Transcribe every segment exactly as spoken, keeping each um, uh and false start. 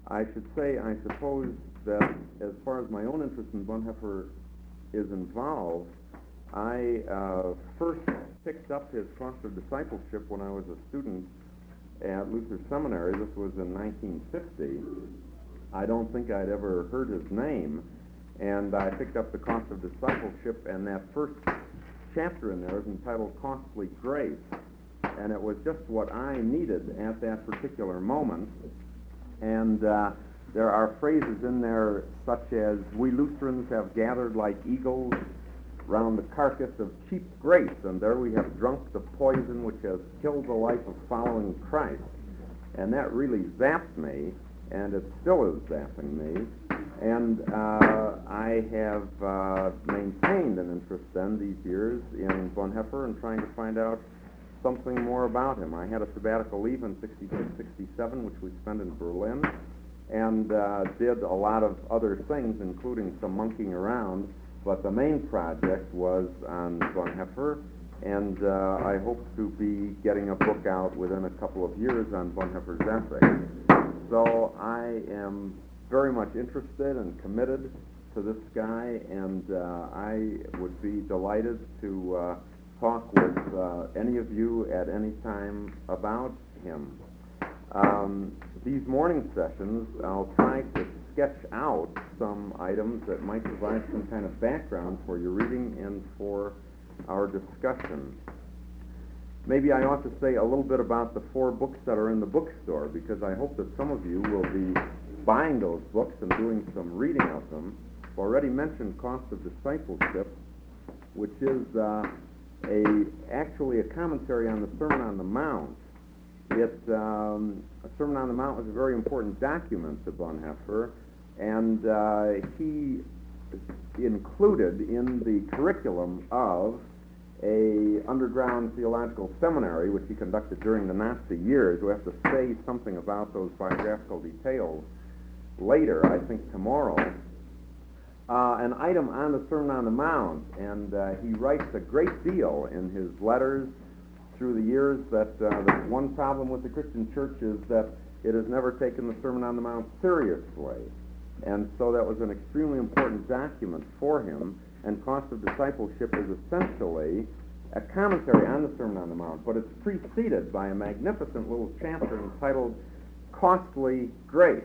I should say, I suppose that as far as my own interest in Bonhoeffer is involved, I uh, first picked up his Cross of Discipleship when I was a student at Luther Seminary. This was in nineteen fifty. I don't think I'd ever heard his name, and I picked up the Cross of Discipleship, and that first chapter in there is entitled Costly Grace, and it was just what I needed at that particular moment. And uh, there are phrases in there such as, "We Lutherans have gathered like eagles round the carcass of cheap grace, and there we have drunk the poison which has killed the life of following Christ." And that really zapped me, and it still is zapping me. And uh, I have uh, maintained an interest then these years in Bonhoeffer and trying to find out something more about him. I had a sabbatical leave in sixty-six, sixty-seven, which we spent in Berlin, and uh, did a lot of other things, including some monkeying around, but the main project was on Bonhoeffer, and uh, I hope to be getting a book out within a couple of years on Bonhoeffer's ethics. So I am very much interested and committed to this guy, and uh, I would be delighted to uh, talk with uh, any of you at any time about him. Um, these morning sessions, I'll try to sketch out some items that might provide some kind of background for your reading and for our discussion. Maybe I ought to say a little bit about the four books that are in the bookstore, because I hope that some of you will be buying those books and doing some reading of them. I've already mentioned Cost of Discipleship, which is uh, a actually a commentary on the Sermon on the Mount. It, um, a Sermon on the Mount was a very important document to Bonhoeffer, and uh, he included in the curriculum of a underground theological seminary, which he conducted during the Nazi years. We have to say something about those biographical details later, I think tomorrow. Uh, an item on the Sermon on the Mount, and uh, he writes a great deal in his letters through the years that uh, the one problem with the Christian church is that it has never taken the Sermon on the Mount seriously. And so that was an extremely important document for him, and Cost of Discipleship is essentially a commentary on the Sermon on the Mount, but it's preceded by a magnificent little chapter entitled Costly Grace.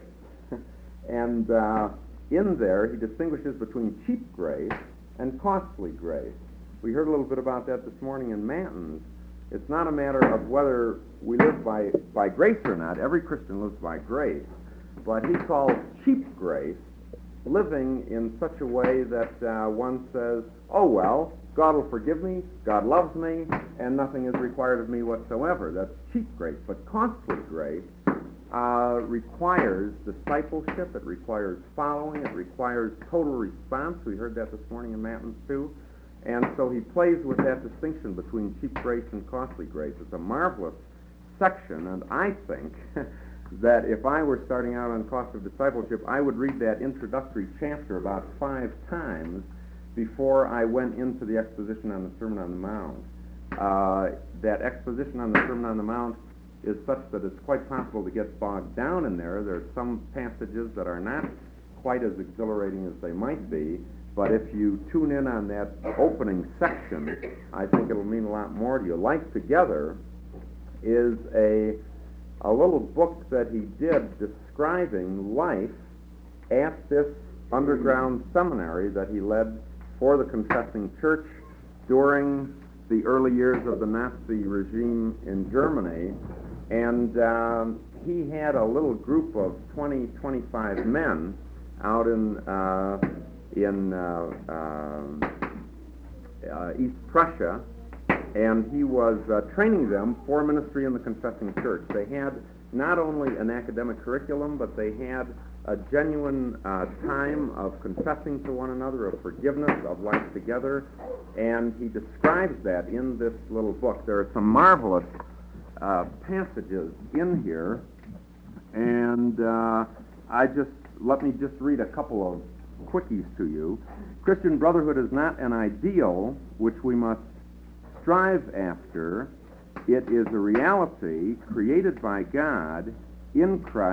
And uh, in there, he distinguishes between cheap grace and costly grace. We heard a little bit about that this morning in Matins. It's not a matter of whether we live by, by grace or not. Every Christian lives by grace. But he calls cheap grace living in such a way that uh, one says, oh, well, God will forgive me, God loves me, and nothing is required of me whatsoever. That's cheap grace. But costly grace uh, requires discipleship, it requires following, it requires total response. We heard that this morning in Matins too. And so he plays with that distinction between cheap grace and costly grace. It's a marvelous section, and I think that if I were starting out on Cost of Discipleship, I would read that introductory chapter about five times before I went into the exposition on the Sermon on the Mount. Uh, that exposition on the Sermon on the Mount is such that it's quite possible to get bogged down in there. There are some passages that are not quite as exhilarating as they might be, but if you tune in on that opening section, I think it'll mean a lot more to you. Life Together is a a little book that he did describing life at this underground seminary that he led for the Confessing Church during the early years of the Nazi regime in Germany. And um, he had a little group of twenty, twenty-five men out in uh, in uh, uh, uh, East Prussia, and he was uh, training them for ministry in the Confessing Church. They had not only an academic curriculum, but they had a genuine uh, time of confessing to one another, of forgiveness, of life together, and he describes that in this little book. There are some marvelous uh, passages in here, and uh, I just, let me just read a couple of quickies to you. Christian brotherhood is not an ideal which we must strive after. It is a reality created by God in Christ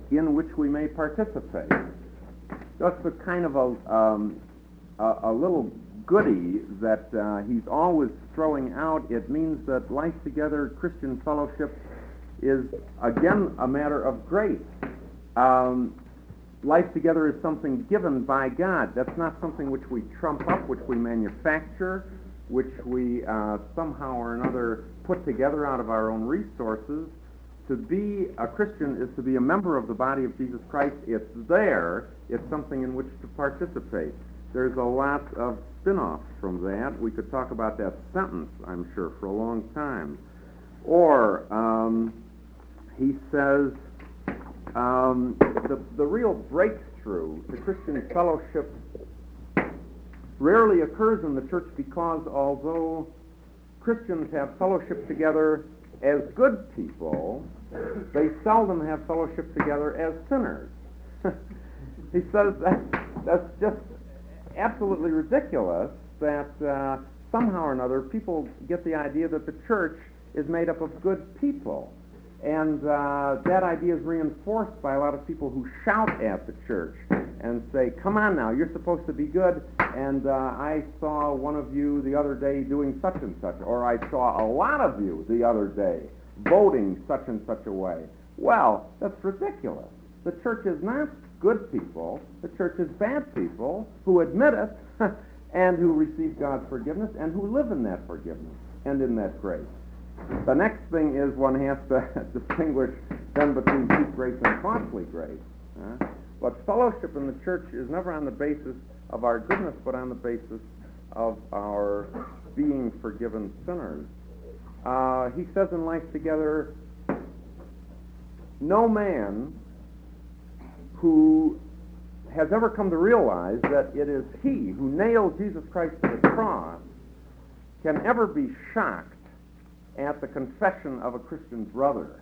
in which we may participate. That's a kind of a, um, a, a little goody that uh, he's always throwing out. It means that life together, Christian fellowship, is, again, a matter of grace. Um, life together is something given by God. That's not something which we trump up, which we manufacture, which we uh, somehow or another put together out of our own resources. To be a Christian is to be a member of the body of Jesus Christ. It's there. It's something in which to participate. There's a lot of spin-offs from that. We could talk about that sentence, I'm sure, for a long time. Or um, he says um, the, the real breakthrough to Christian fellowship rarely occurs in the church because although Christians have fellowship together as good people, they seldom have fellowship together as sinners. He says that that's just absolutely ridiculous that uh, somehow or another people get the idea that the church is made up of good people. And uh, that idea is reinforced by a lot of people who shout at the church and say, come on now, you're supposed to be good, and uh, I saw one of you the other day doing such and such, or I saw a lot of you the other day voting such and such a way. Well, that's ridiculous. The church is not good people. The church is bad people who admit it and who receive God's forgiveness and who live in that forgiveness and in that grace. The next thing is one has to distinguish then between cheap grace and costly grace. Uh, but fellowship in the church is never on the basis of our goodness, but on the basis of our being forgiven sinners. Uh, he says in Life Together, no man who has ever come to realize that it is he who nailed Jesus Christ to the cross can ever be shocked at the confession of a Christian brother.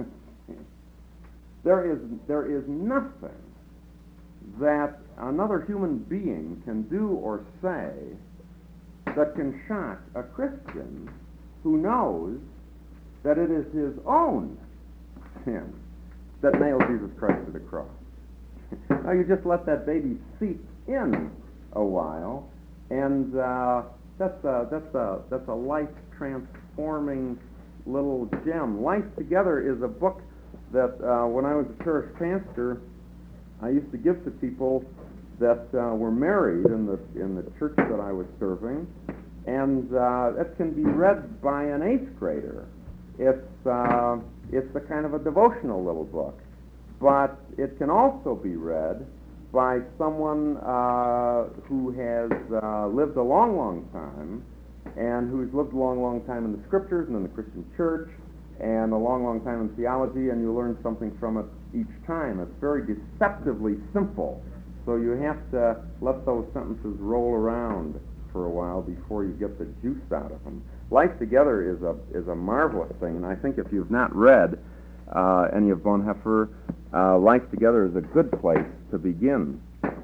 there is there is nothing that another human being can do or say that can shock a Christian who knows that it is his own sin that nailed Jesus Christ to the cross. Now you just let that baby seep in a while, and uh, that's a that's a that's a life transforming little gem. Life Together is a book that uh, when I was a parish pastor, I used to give to people that uh, were married in the in the church that I was serving, and uh, it can be read by an eighth grader. It's uh, it's a kind of a devotional little book, but it can also be read by someone uh, who has uh, lived a long, long time, and who's lived a long, long time in the Scriptures and in the Christian church, and a long, long time in theology, and you learn something from it each time. It's very deceptively simple, so you have to let those sentences roll around for a while before you get the juice out of them. Life Together is a is a marvelous thing, and I think if you've not read uh, any of Bonhoeffer, uh, Life Together is a good place to begin.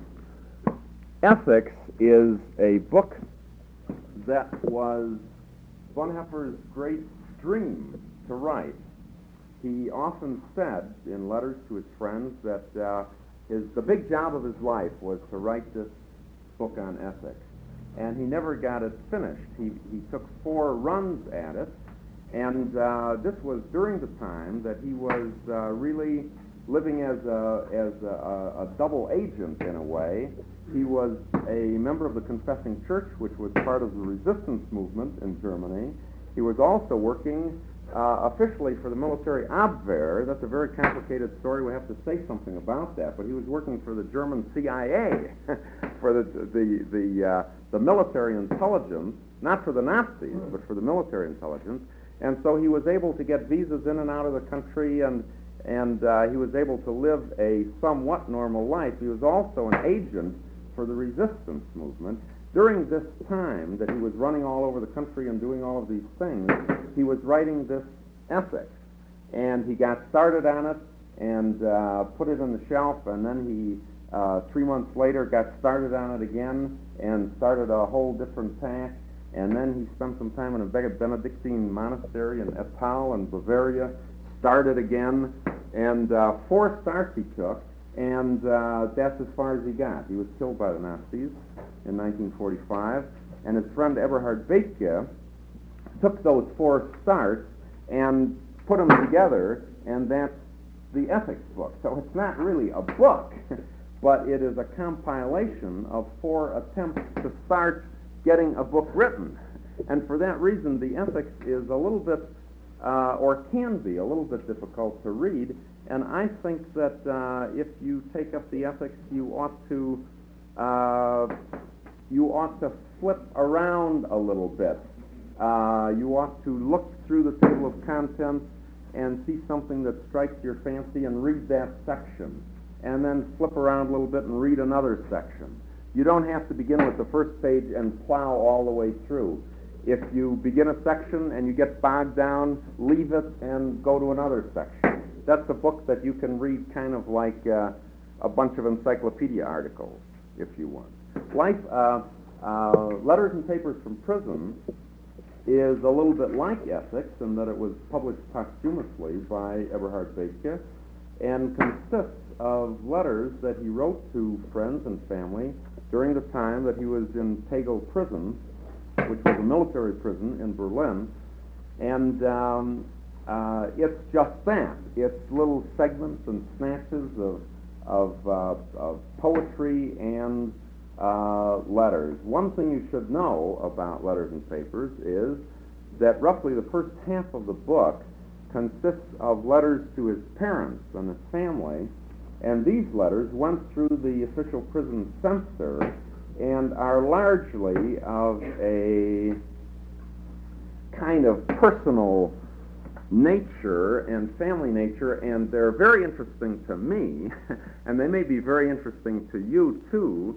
Ethics is a book that was Bonhoeffer's great dream to write. He often said in letters to his friends that uh, his the big job of his life was to write this book on ethics. And he never got it finished. He he took four runs at it, and uh, this was during the time that he was uh, really living as a as a, a double agent in a way. He was a member of the Confessing Church, which was part of the resistance movement in Germany. He was also working uh, officially for the military Abwehr. That's a very complicated story. We have to say something about that. But he was working for the German C I A, for the the the uh, the military intelligence, not for the Nazis, but for the military intelligence. And so he was able to get visas in and out of the country, and and uh, he was able to live a somewhat normal life. He was also an agent for the resistance movement. During this time that he was running all over the country and doing all of these things, he was writing this ethics. And he got started on it and uh, put it on the shelf, and then he, uh, three months later, got started on it again and started a whole different tack. And then he spent some time in a Benedictine monastery in Ettal in Bavaria, started again, And uh, four starts he took, and uh, that's as far as he got. He was killed by the Nazis in nineteen forty-five, and his friend Eberhard Bethge took those four starts and put them together, and that's the ethics book. So it's not really a book, but it is a compilation of four attempts to start getting a book written. And for that reason, the ethics is a little bit, uh, or can be a little bit difficult to read, and I think that uh, if you take up the ethics, you ought to, uh, you ought to flip around a little bit. Uh, you ought to look through the table of contents and see something that strikes your fancy and read that section, and then flip around a little bit and read another section. You don't have to begin with the first page and plow all the way through. If you begin a section and you get bogged down, leave it and go to another section. That's a book that you can read kind of like uh, a bunch of encyclopedia articles, if you want. Life, uh, uh, Letters and Papers from Prison is a little bit like Ethics in that it was published posthumously by Eberhard Bethge and consists of letters that he wrote to friends and family during the time that he was in Tegel Prison, which was a military prison in Berlin. And um, uh, it's just that. It's little segments and snatches of, of, uh, of poetry and uh, letters. One thing you should know about Letters and Papers is that roughly the first half of the book consists of letters to his parents and his family, and these letters went through the official prison censor and are largely of a kind of personal nature and family nature, and they're very interesting to me, and they may be very interesting to you too,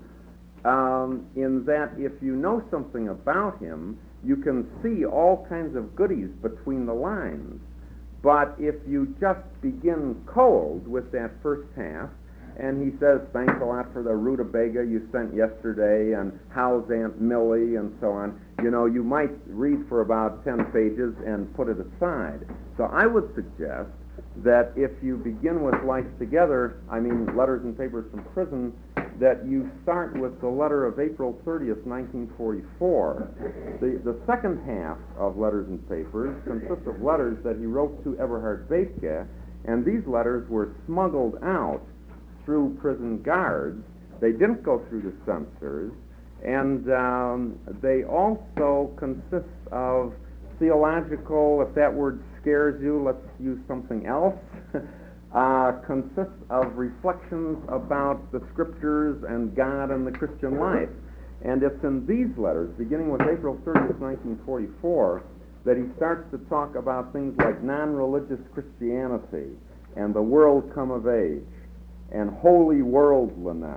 um, in that if you know something about him, you can see all kinds of goodies between the lines. But if you just begin cold with that first half, and he says, thanks a lot for the rutabaga you sent yesterday, and how's Aunt Millie, and so on, you know, you might read for about ten pages and put it aside. So I would suggest that if you begin with Life Together, I mean Letters and Papers from Prison, that you start with the letter of April thirtieth, nineteen forty-four. The, the second half of Letters and Papers consists of letters that he wrote to Eberhard Bethge, and these letters were smuggled out through prison guards. They didn't go through the censors, and um, they also consist of theological, if that word scares you, let's use something else, uh, consists of reflections about the scriptures and God and the Christian life. And it's in these letters, beginning with April thirtieth, nineteen forty-four, that he starts to talk about things like non-religious Christianity and the world come of age, and holy worldliness,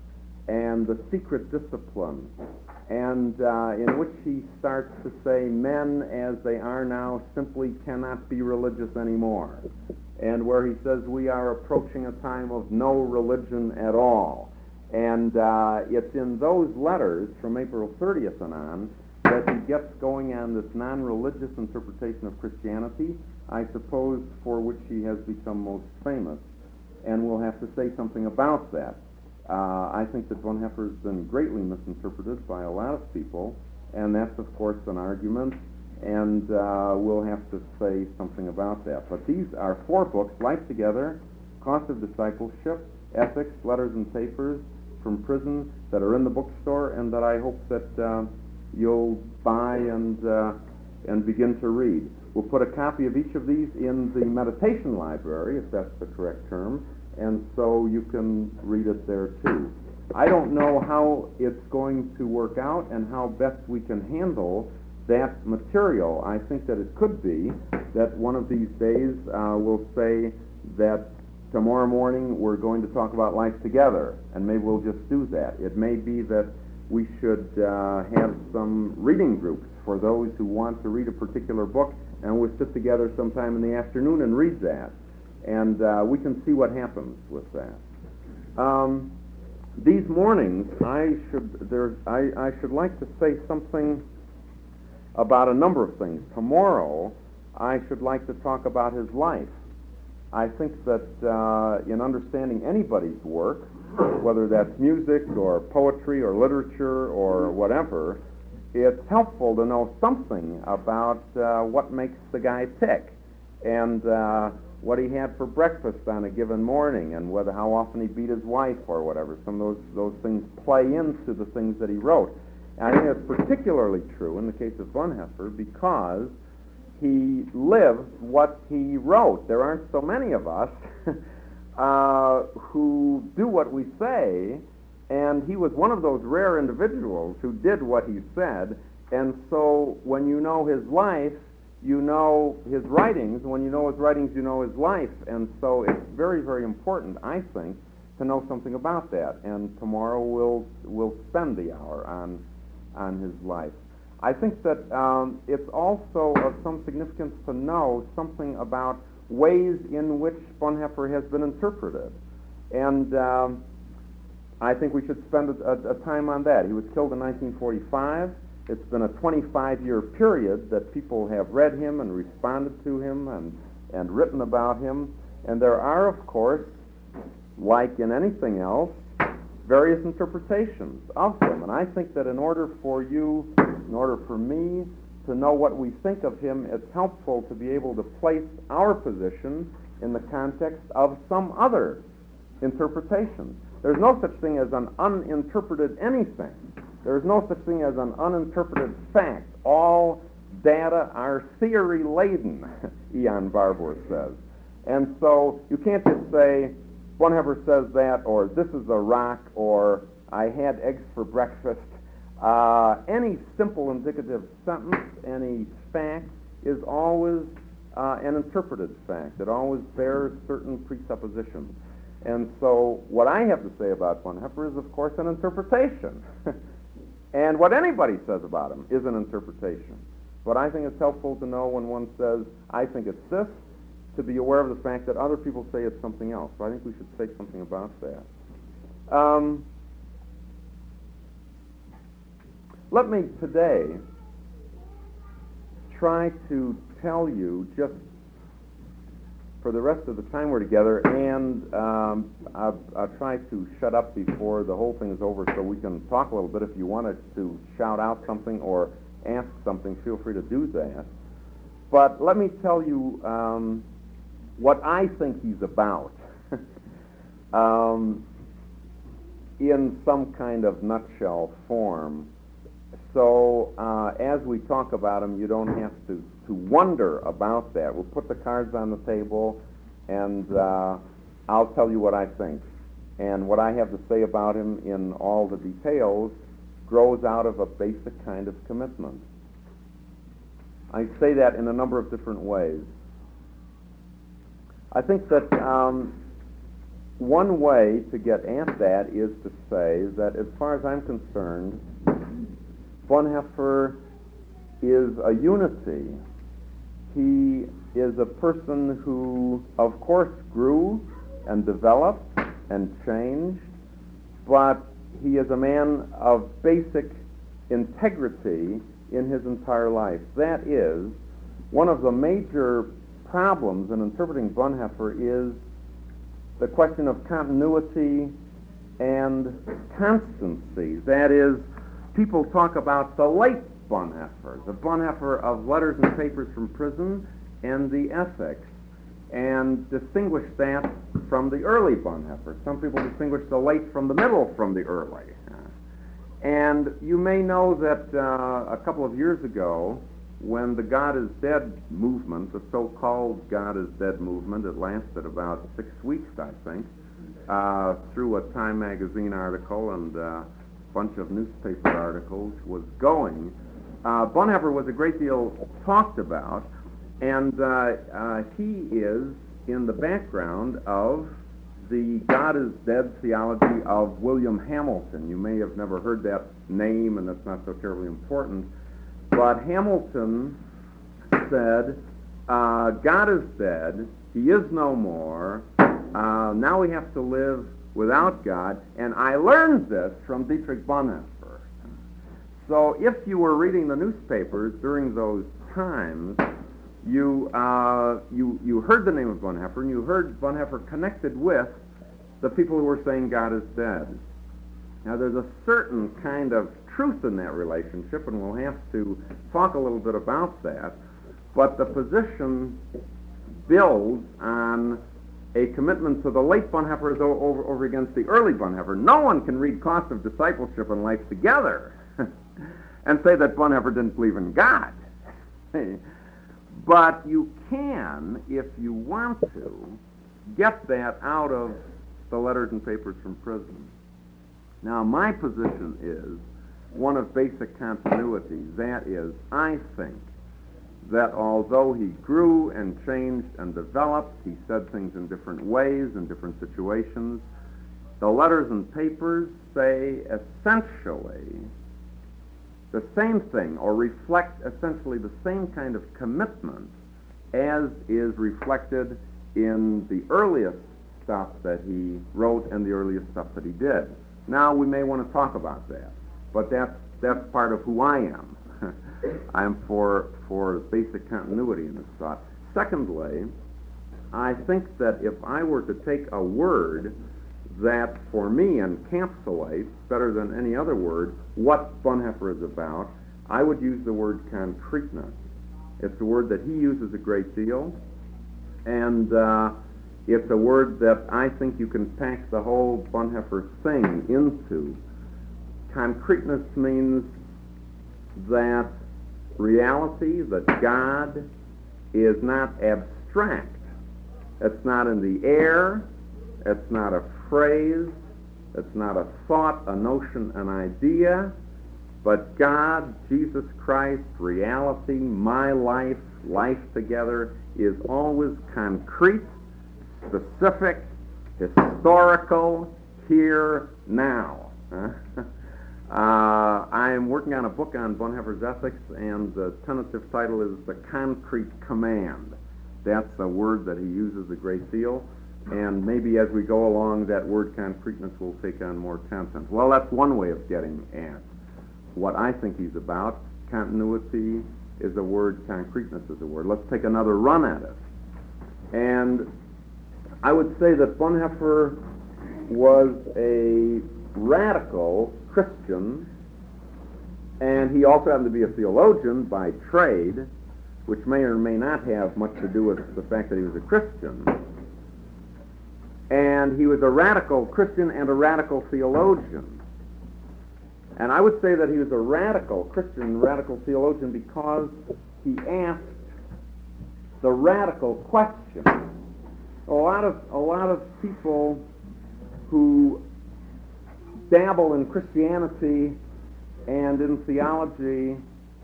and the secret discipline, and uh, in which he starts to say men as they are now simply cannot be religious anymore, and where he says we are approaching a time of no religion at all. And uh, it's in those letters from April thirtieth and on that he gets going on this non-religious interpretation of Christianity, I suppose for which he has become most famous. And we'll have to say something about that. Uh, I think that Bonhoeffer has been greatly misinterpreted by a lot of people, and that's, of course, an argument, and uh, we'll have to say something about that. But these are four books, Life Together, Cost of Discipleship, Ethics, Letters and Papers from Prison, that are in the bookstore, and that I hope that uh, you'll buy and, uh, and begin to read. We'll put a copy of each of these in the meditation library, if that's the correct term, and so you can read it there too. I don't know how it's going to work out and how best we can handle that material. I think that it could be that one of these days uh, we'll say that tomorrow morning we're going to talk about Life Together, and maybe we'll just do that. It may be that we should uh, have some reading groups for those who want to read a particular book, and we'll sit together sometime in the afternoon and read that. And uh, we can see what happens with that. Um, these mornings, I should there I, I should like to say something about a number of things. Tomorrow, I should like to talk about his life, I think that uh, in understanding anybody's work, whether that's music or poetry or literature or whatever, it's helpful to know something about uh, what makes the guy tick, and uh, what he had for breakfast on a given morning, and whether how often he beat his wife or whatever. Some of those those things play into the things that he wrote. And I think that's particularly true in the case of Bonhoeffer because he lived what he wrote. There aren't so many of us uh, who do what we say, and he was one of those rare individuals who did what he said. And so when you know his life, you know his writings. When you know his writings, you know his life. And so it's very, very important, I think, to know something about that. And tomorrow we'll we'll spend the hour on on his life. I think that um, it's also of some significance to know something about ways in which Bonhoeffer has been interpreted. And um, I think we should spend a, a, a time on that. He was killed in nineteen forty-five. It's been a twenty-five year period that people have read him and responded to him and, and written about him. And there are, of course, like in anything else, various interpretations of him. And I think that in order for you, in order for me to know what we think of him, it's helpful to be able to place our position in the context of some other interpretation. There's no such thing as an uninterpreted anything. There's no such thing as an uninterpreted fact. All data are theory-laden, Ian Barbour says. And so you can't just say, Bonhoeffer says that, or this is a rock, or I had eggs for breakfast. Uh, any simple indicative sentence, any fact, is always uh, an interpreted fact. It always bears certain presuppositions. And so what I have to say about Bonhoeffer is, of course, an interpretation. And what anybody says about him is an interpretation. But I think it's helpful to know when one says, I think it's this, to be aware of the fact that other people say it's something else. So I think we should say something about that. Um, let me today try to tell you, just for the rest of the time we're together, and um, I'll, I'll try to shut up before the whole thing is over so we can talk a little bit. If you wanted to shout out something or ask something, feel free to do that. But let me tell you um, what I think he's about um, in some kind of nutshell form. So uh, as we talk about him, you don't have to, to wonder about that. We'll put the cards on the table, and uh, I'll tell you what I think. And what I have to say about him in all the details grows out of a basic kind of commitment. I say that in a number of different ways. I think that um, one way to get at that is to say that as far as I'm concerned, Bonhoeffer is a unity. He is a person who, of course, grew and developed and changed, but he is a man of basic integrity in his entire life. That is, one of the major problems in interpreting Bonhoeffer is the question of continuity and constancy. That is, people talk about the late Bonhoeffer, the Bonhoeffer of Letters and Papers from Prison and the Ethics, and distinguish that from the early Bonhoeffer. Some people distinguish the late from the middle from the early. And you may know that uh, a couple of years ago, when the God is Dead movement, the so-called God is Dead movement, it lasted about six weeks, I think, uh, through a Time magazine article and a bunch of newspaper articles, was going, uh, Bonhoeffer was a great deal talked about, and uh, uh, he is in the background of the God is Dead theology of William Hamilton. You may have never heard that name, and that's not so terribly important. But Hamilton said, uh, God is dead, he is no more, uh, now we have to live without God, and I learned this from Dietrich Bonhoeffer. So if you were reading the newspapers during those times, you, uh, you, you heard the name of Bonhoeffer, and you heard Bonhoeffer connected with the people who were saying God is dead. Now, there's a certain kind of truth in that relationship, and we'll have to talk a little bit about that, but the position builds on a commitment to the late Bonhoeffer as over, over against the early Bonhoeffer. No one can read Cost of Discipleship and Life together and say that Bonhoeffer didn't believe in God. But you can, if you want to, get that out of the letters and papers from prison. Now, my position is one of basic continuity. That is, I think that although he grew and changed and developed, he said things in different ways, in different situations, the letters and papers say essentially the same thing, or reflect essentially the same kind of commitment as is reflected in the earliest stuff that he wrote and the earliest stuff that he did. Now, we may want to talk about that, but that's, that's part of who I am. I am for, for basic continuity in this thought. Secondly, I think that if I were to take a word that, for me, encapsulates, better than any other word, what Bonhoeffer is about, I would use the word concreteness. It's a word that he uses a great deal, and uh, it's a word that I think you can pack the whole Bonhoeffer thing into. Concreteness means that reality, that God is not abstract. It's not in the air. It's not a phrase. It's not a thought, a notion, an idea. But God, Jesus Christ, reality, my life, life together, is always concrete, specific, historical, here, now. uh, I am working on a book on Bonhoeffer's ethics, and the tentative title is The Concrete Command. That's a word that he uses a great deal, and maybe as we go along, that word concreteness will take on more content. Well, that's one way of getting at what I think he's about. Continuity is a word, concreteness is a word. Let's take another run at it. And I would say that Bonhoeffer was a radical Christian, and he also happened to be a theologian by trade, which may or may not have much to do with the fact that he was a Christian. And he was a radical Christian and a radical theologian. And I would say that he was a radical Christian, radical theologian, because he asked the radical question. A lot of a lot of people who dabble in Christianity and in theology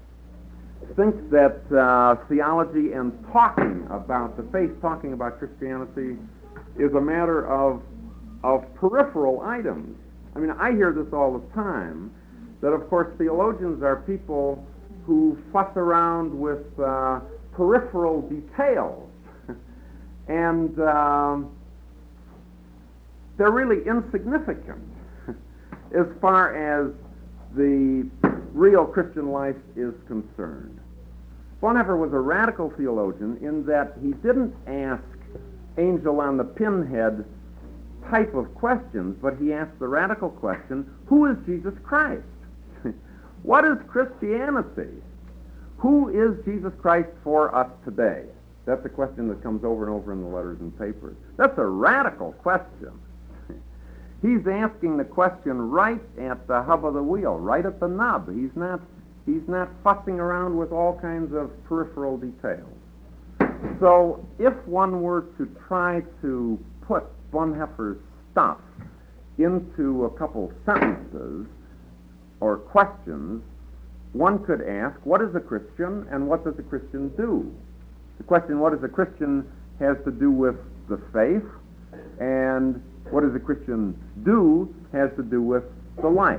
think that uh, theology and talking about the faith, talking about Christianity, is a matter of of peripheral items. I mean, I hear this all the time, that of course theologians are people who fuss around with uh, peripheral details, and um, they're really insignificant as far as the real Christian life is concerned. Bonhoeffer was a radical theologian in that he didn't ask angel on the pinhead type of questions, but he asked the radical question, who is Jesus Christ? What is Christianity? Who is Jesus Christ for us today? That's a question that comes over and over in the letters and papers. That's a radical question. He's asking the question right at the hub of the wheel, right at the nub. He's not, he's not fussing around with all kinds of peripheral details. So if one were to try to put Bonhoeffer's stuff into a couple sentences or questions, one could ask, what is a Christian and what does a Christian do? The question, what is a Christian, has to do with the faith, and what does a Christian do has to do with the life.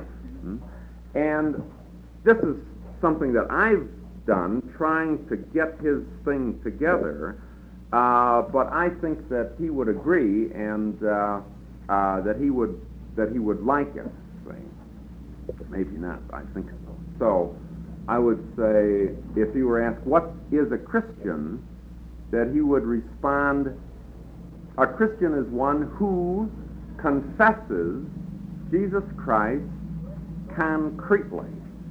And this is something that I've done, trying to get his thing together, uh, but I think that he would agree, and uh, uh, that he would that he would like it. Maybe not, I think so. So I would say, if you were asked, what is a Christian, that he would respond, a Christian is one who confesses Jesus Christ concretely.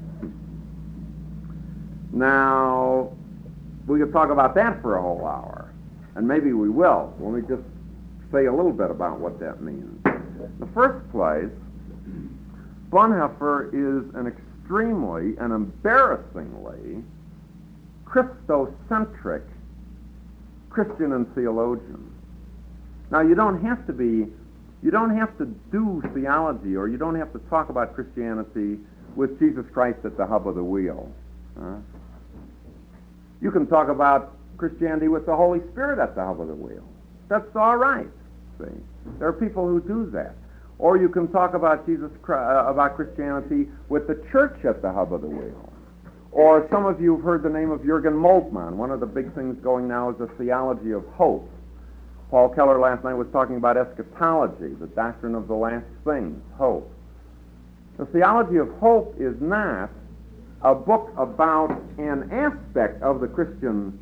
Now, we could talk about that for a whole hour, and maybe we will. Let me just say a little bit about what that means. In the first place, Bonhoeffer is an extremely and embarrassingly Christocentric Christian and theologian. Now, you don't have to be, you don't have to do theology, or you don't have to talk about Christianity with Jesus Christ at the hub of the wheel. Huh? You can talk about Christianity with the Holy Spirit at the hub of the wheel. That's all right. See, there are people who do that. Or you can talk about Jesus, uh, about Christianity with the church at the hub of the wheel. Or some of you have heard the name of Jürgen Moltmann. One of the big things going now is the theology of hope. Paul Keller last night was talking about eschatology, the doctrine of the last things, hope. The theology of hope is not a book about an aspect of the Christian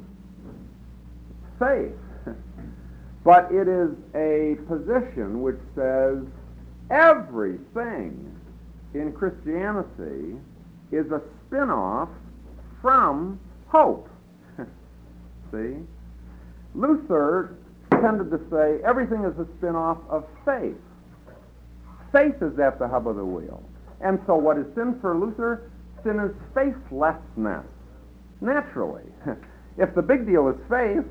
faith, but it is a position which says everything in Christianity is a spin-off from hope. See? Luther tended to say everything is a spin-off of faith. Faith is at the hub of the wheel. And so what is sin for Luther? Sin is faithlessness. Naturally. If the big deal is faith,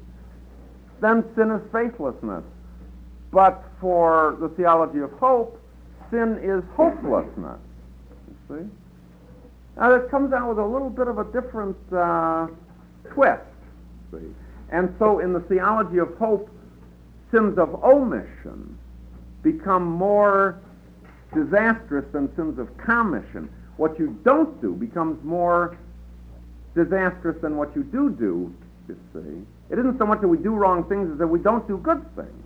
then sin is faithlessness. But for the theology of hope, sin is hopelessness. You see? Now, this comes out with a little bit of a different uh, twist. See? And so in the theology of hope, sins of omission become more disastrous than sins of commission. What you don't do becomes more disastrous than what you do do, you see. It isn't so much that we do wrong things as that we don't do good things.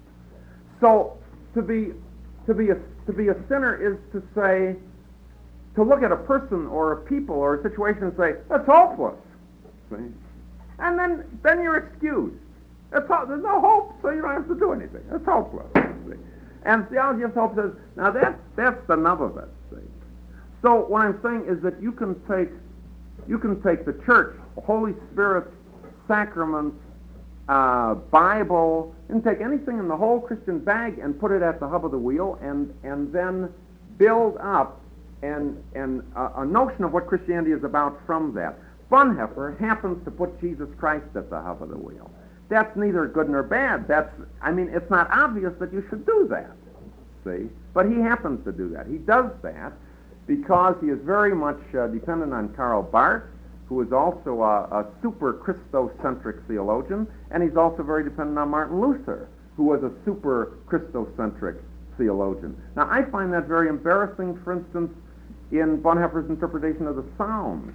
So to be to be a to be a sinner is to say, to look at a person or a people or a situation and say, that's hopeless. See? And then then you're excused. It's ho- there's no hope, so you don't have to do anything. It's hopeless. See? And theology of hope says, now that's that's the nub of it. See? So what I'm saying is that you can take you can take the church, Holy Spirit, sacraments, uh, Bible, and take anything in the whole Christian bag and put it at the hub of the wheel, and and then build up and and uh, a notion of what Christianity is about from that. Bonhoeffer happens to put Jesus Christ at the hub of the wheel. That's neither good nor bad. That's, I mean, it's not obvious that you should do that, see? But he happens to do that. He does that because he is very much uh, dependent on Karl Barth, who is also a, a super Christocentric theologian, and he's also very dependent on Martin Luther, who was a super Christocentric theologian. Now, I find that very embarrassing, for instance, in Bonhoeffer's interpretation of the Psalms.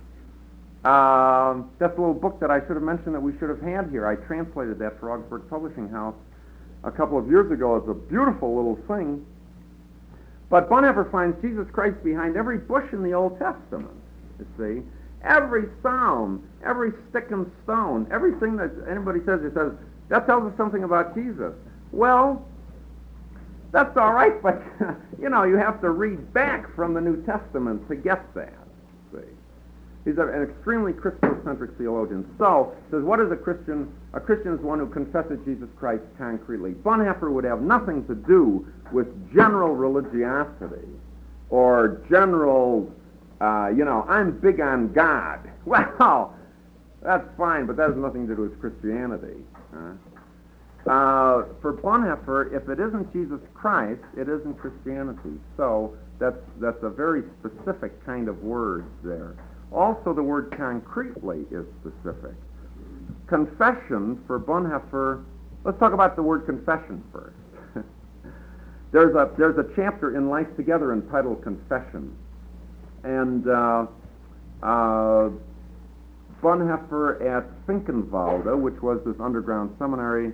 Uh, that's a little book that I should have mentioned that we should have had here. I translated that for Augsburg Publishing House a couple of years ago. It's a beautiful little thing. But Bonhoeffer finds Jesus Christ behind every bush in the Old Testament, you see. Every psalm, every stick and stone, everything that anybody says, he says, that tells us something about Jesus. Well, that's all right, but, you know, you have to read back from the New Testament to get that, see. He's an extremely Christocentric theologian. So, says, what is a Christian? A Christian is one who confesses Jesus Christ concretely. Bonhoeffer would have nothing to do with general religiosity or general, uh, you know, I'm big on God. Well, that's fine, but that has nothing to do with Christianity. Huh? Uh, for Bonhoeffer, if it isn't Jesus Christ, it isn't Christianity. So that's that's a very specific kind of word there. Also, the word concretely is specific. Confession for Bonhoeffer, let's talk about the word confession first. there's a there's a chapter in Life Together entitled Confession. And uh, uh, Bonhoeffer at Finkenwalde, which was this underground seminary,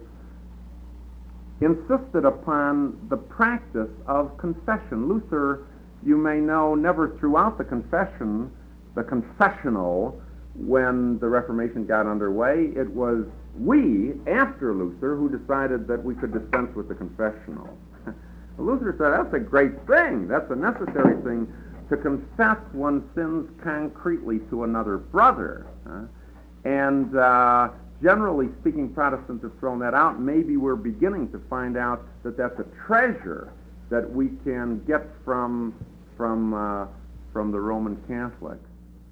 insisted upon the practice of confession. Luther, you may know, never threw out the confession, the confessional, when the Reformation got underway. It was we, after Luther, who decided that we could dispense with the confessional. Luther said that's a great thing. That's a necessary thing to confess one's sins concretely to another brother. Huh? And uh, generally speaking, Protestants have thrown that out. Maybe we're beginning to find out that that's a treasure that we can get from from uh, from the Roman Catholics.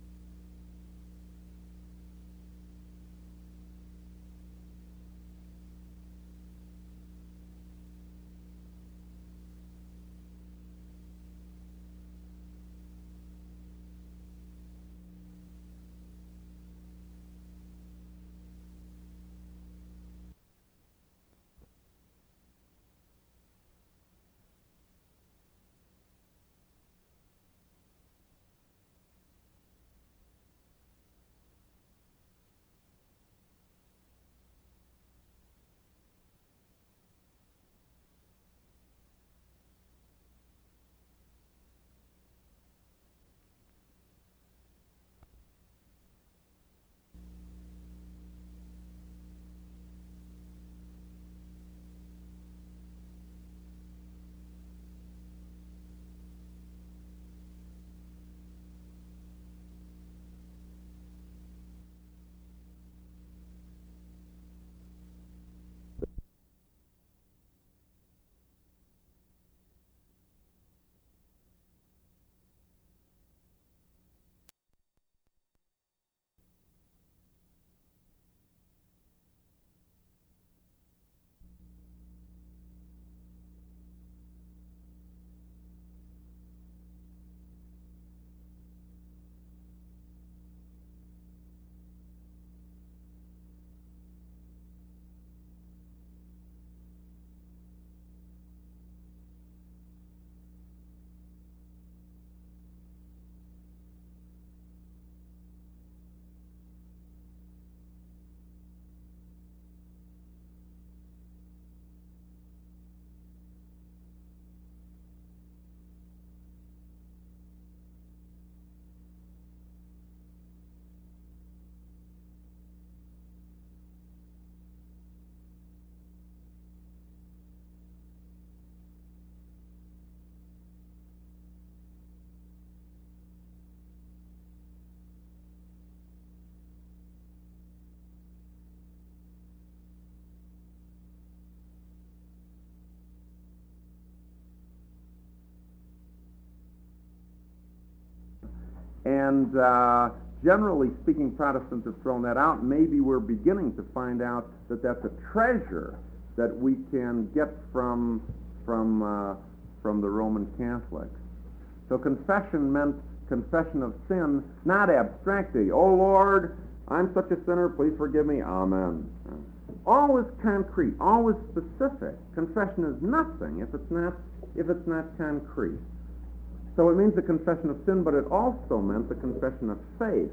And uh, generally speaking, Protestants have thrown that out. Maybe we're beginning to find out that that's a treasure that we can get from from uh, from the Roman Catholics. So confession meant confession of sin, not abstractly. Oh Lord, I'm such a sinner. Please forgive me. Amen. Always concrete, always specific. Confession is nothing if it's not if it's not concrete. So it means the confession of sin, but it also meant the confession of faith.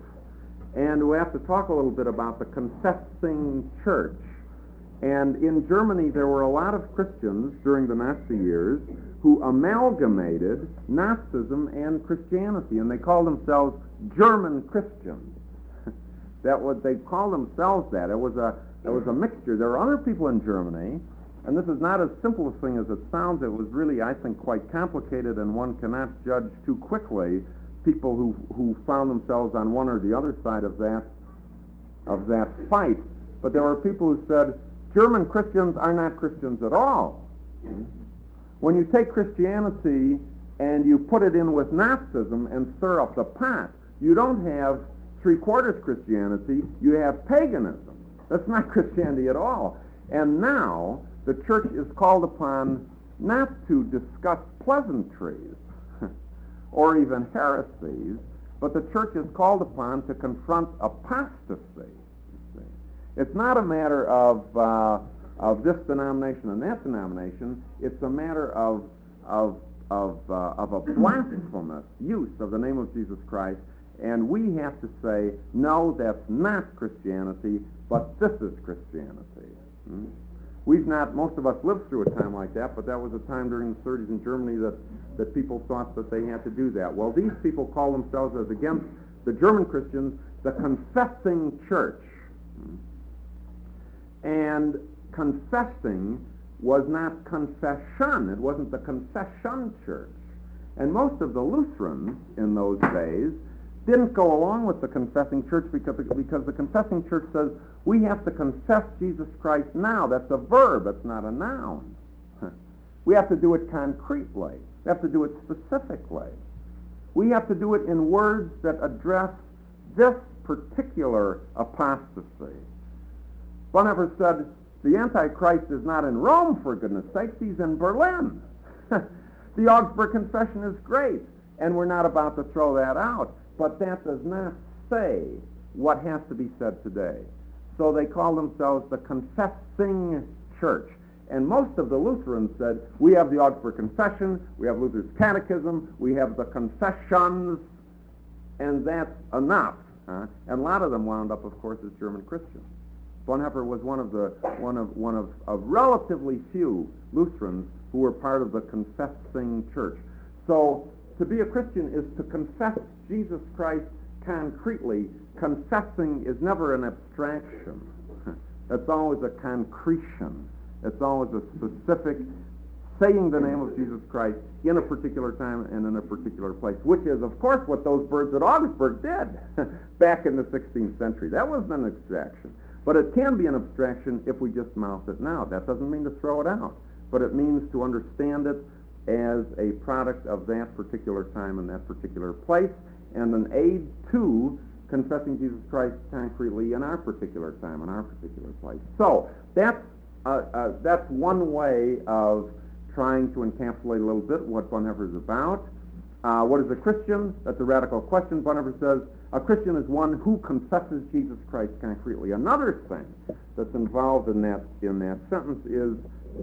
And we have to talk a little bit about the confessing church. And in Germany, there were a lot of Christians during the Nazi years who amalgamated Nazism and Christianity, and they called themselves German Christians. That was, they called themselves that. It was a it was a mixture. There were other people in Germany. And this is not as simple a thing as it sounds. It was really, I think, quite complicated, and one cannot judge too quickly people who, who found themselves on one or the other side of that of that fight. But there were people who said, German Christians are not Christians at all. When you take Christianity and you put it in with Nazism and stir up the pot, you don't have three-quarters Christianity, you have paganism. That's not Christianity at all. And now the church is called upon not to discuss pleasantries or even heresies, but the church is called upon to confront apostasy. You see. It's not a matter of uh, of this denomination and that denomination. It's a matter of of of uh, of a blasphemous use of the name of Jesus Christ, and we have to say, no, that's not Christianity, but this is Christianity. Hmm? We've not, most of us lived through a time like that, but that was a time during the thirties in Germany that, that people thought that they had to do that. Well, these people call themselves, as against the German Christians, the confessing church. And confessing was not confession. It wasn't the confession church. And most of the Lutherans in those days didn't go along with the confessing church because, because the confessing church says we have to confess Jesus Christ now. That's a verb. That's not a noun. We have to do it concretely. We have to do it specifically. We have to do it in words that address this particular apostasy. Bonhoeffer said, the Antichrist is not in Rome, for goodness sakes, he's in Berlin. The Augsburg Confession is great, and we're not about to throw that out, but that does not say what has to be said today. So they call themselves the Confessing Church. And most of the Lutherans said, we have the Augsburg Confession, we have Luther's Catechism, we have the Confessions, and that's enough. Uh, and a lot of them wound up, of course, as German Christians. Bonhoeffer was one of the one of one of, of relatively few Lutherans who were part of the Confessing Church. So to be a Christian is to confess Jesus Christ concretely. Confessing is never an abstraction. It's always a concretion. It's always a specific saying the name of Jesus Christ in a particular time and in a particular place, which is, of course, what those birds at Augsburg did back in the sixteenth century. That wasn't an abstraction. But it can be an abstraction if we just mouth it now. That doesn't mean to throw it out, but it means to understand it as a product of that particular time and that particular place, and an aid to confessing Jesus Christ concretely in our particular time and our particular place. So that's uh, uh, that's one way of trying to encapsulate a little bit what Bonhoeffer is about. Uh, what is a Christian? That's a radical question. Bonhoeffer says a Christian is one who confesses Jesus Christ concretely. Another thing that's involved in that in that sentence is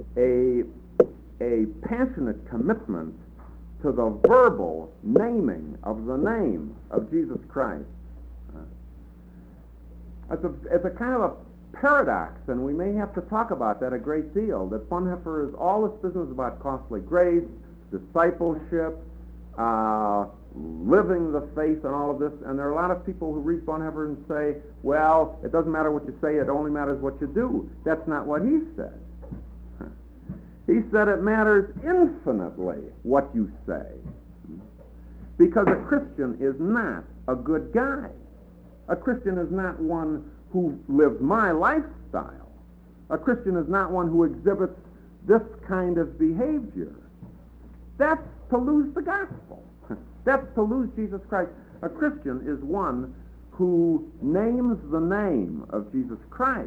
a a passionate commitment to the verbal naming of the name of Jesus Christ. Uh, it's a it's a kind of a paradox, and we may have to talk about that a great deal, that Bonhoeffer is all this business about costly grace, discipleship, uh, living the faith and all of this, and there are a lot of people who read Bonhoeffer and say, well, it doesn't matter what you say, it only matters what you do. That's not what he said. He said it matters infinitely what you say, because a Christian is not a good guy. A Christian is not one who lives my lifestyle. A Christian is not one who exhibits this kind of behavior. That's to lose the gospel. That's to lose Jesus Christ. A Christian is one who names the name of Jesus Christ.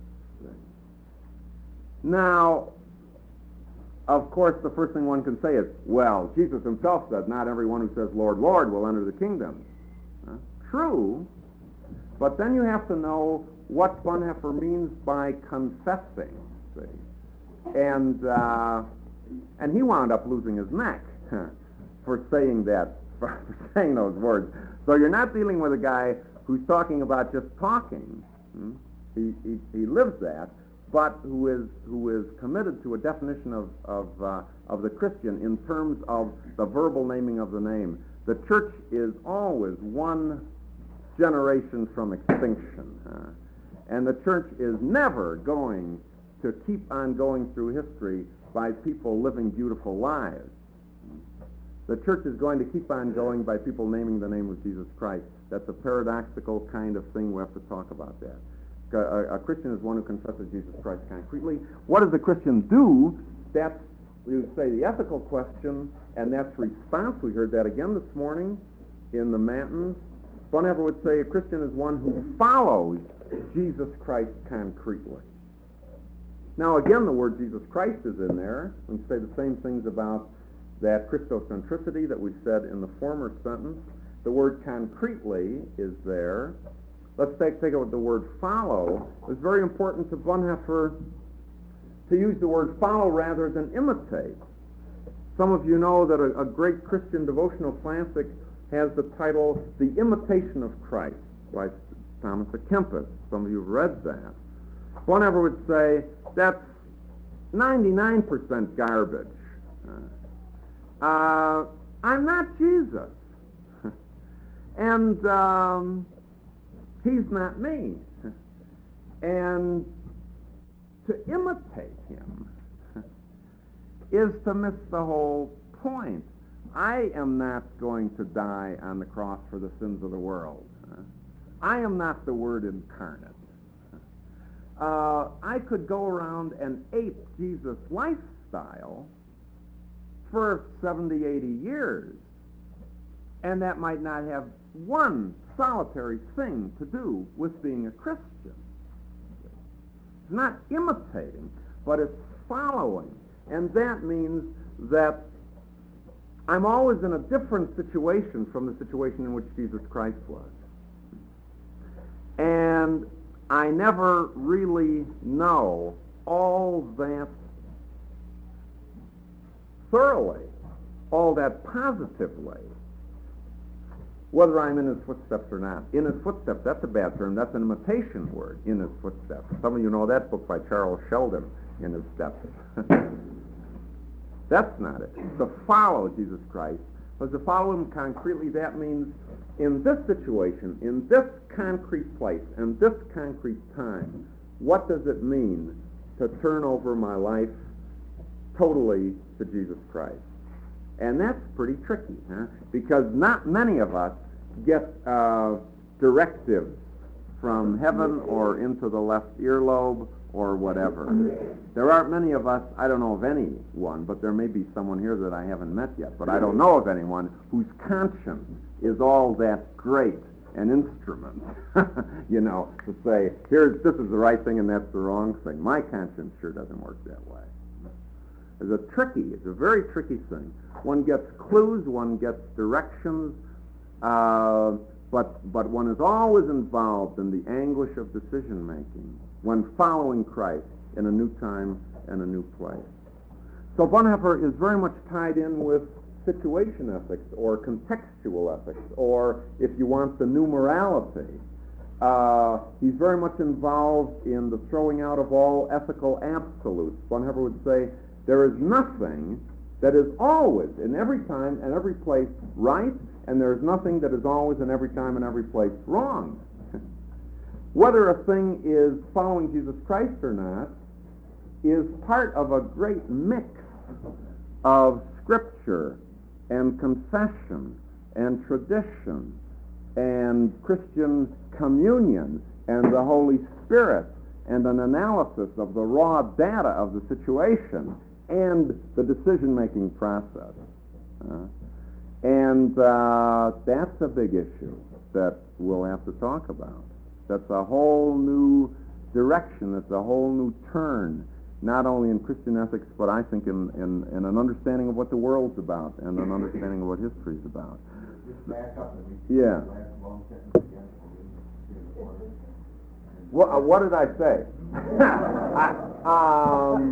Now, of course, the first thing one can say is, well, Jesus himself said, not everyone who says, Lord, Lord, will enter the kingdom. Uh, true. But then you have to know what Bonhoeffer means by confessing, see. And uh, and he wound up losing his neck for saying that, for saying those words. So you're not dealing with a guy who's talking about just talking. Hmm? He, he he lives that, but who is who is committed to a definition of of uh, of the Christian in terms of the verbal naming of the name. The church is always one generation from extinction, uh, and the church is never going to keep on going through history by people living beautiful lives. The church is going to keep on going by people naming the name of Jesus Christ. That's a paradoxical kind of thing. We have to talk about that. A, a Christian is one who confesses Jesus Christ concretely. What does a Christian do? That's, we would say, the ethical question, and that's response. We heard that again this morning in the Matins. Bonhoeffer would say a Christian is one who follows Jesus Christ concretely. Now, again, the word Jesus Christ is in there. We say the same things about that Christocentricity that we said in the former sentence. The word concretely is there. Let's take, take out the word follow. It was very important to Bonhoeffer to use the word follow rather than imitate. Some of you know that a, a great Christian devotional classic has the title The Imitation of Christ by Thomas à Kempis. Some of you have read that. Bonhoeffer would say that's ninety-nine percent garbage. Uh, I'm not Jesus. and um, he's not me. And to imitate him is to miss the whole point. I am not going to die on the cross for the sins of the world. I am not the Word incarnate. Uh, I could go around and ape Jesus' lifestyle for seventy, eighty years, and that might not have one solitary thing to do with being a Christian. It's not imitating, but it's following. And that means that I'm always in a different situation from the situation in which Jesus Christ was. And I never really know all that thoroughly, all that positively, whether I'm in his footsteps or not. In his footsteps, that's a bad term. That's an imitation word, in his footsteps. Some of you know that book by Charles Sheldon, In His Steps. That's not it. To follow Jesus Christ, but to follow him concretely, that means in this situation, in this concrete place, and this concrete time, what does it mean to turn over my life totally to Jesus Christ? And that's pretty tricky, huh? Because not many of us get uh, directives from heaven or into the left earlobe or whatever. There aren't many of us, I don't know of anyone, but there may be someone here that I haven't met yet, but I don't know of anyone whose conscience is all that great an instrument, you know, to say, here's, this is the right thing and that's the wrong thing. My conscience sure doesn't work that way. It's a tricky, it's a very tricky thing. One gets clues, one gets directions, uh, but, but one is always involved in the anguish of decision-making when following Christ in a new time and a new place. So Bonhoeffer is very much tied in with situation ethics or contextual ethics, or, if you want, the new morality. Uh, he's very much involved in the throwing out of all ethical absolutes. Bonhoeffer would say, there is nothing that is always, in every time and every place, right, and there is nothing that is always in every time and every place wrong. Whether a thing is following Jesus Christ or not is part of a great mix of Scripture and confession and tradition and Christian communion and the Holy Spirit and an analysis of the raw data of the situation and the decision-making process. Uh, and uh, that's a big issue that we'll have to talk about. That's a whole new direction. It's a whole new turn, not only in Christian ethics, but I think in, in, in an understanding of what the world's about and an understanding of what history's about. Just back up and repeat Yeah. the last long sentence again. What, uh, what did I say? I, um,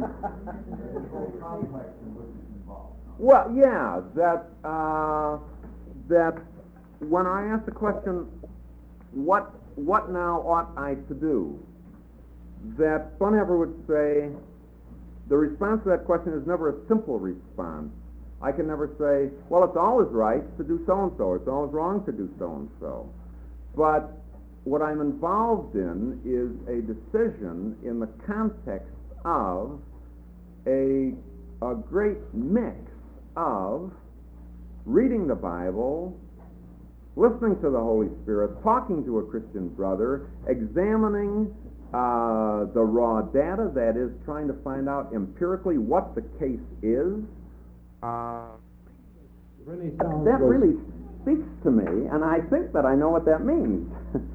well, yeah, that uh, that when I ask the question, what what now ought I to do? That Bonhoeffer would say, the response to that question is never a simple response. I can never say, well, it's always right to do so-and-so, it's always wrong to do so-and-so. But what I'm involved in is a decision in the context of a, a great mix of reading the Bible, listening to the Holy Spirit, talking to a Christian brother, examining uh, the raw data, that is, trying to find out empirically what the case is. Uh, that really speaks to me, and I think that I know what that means.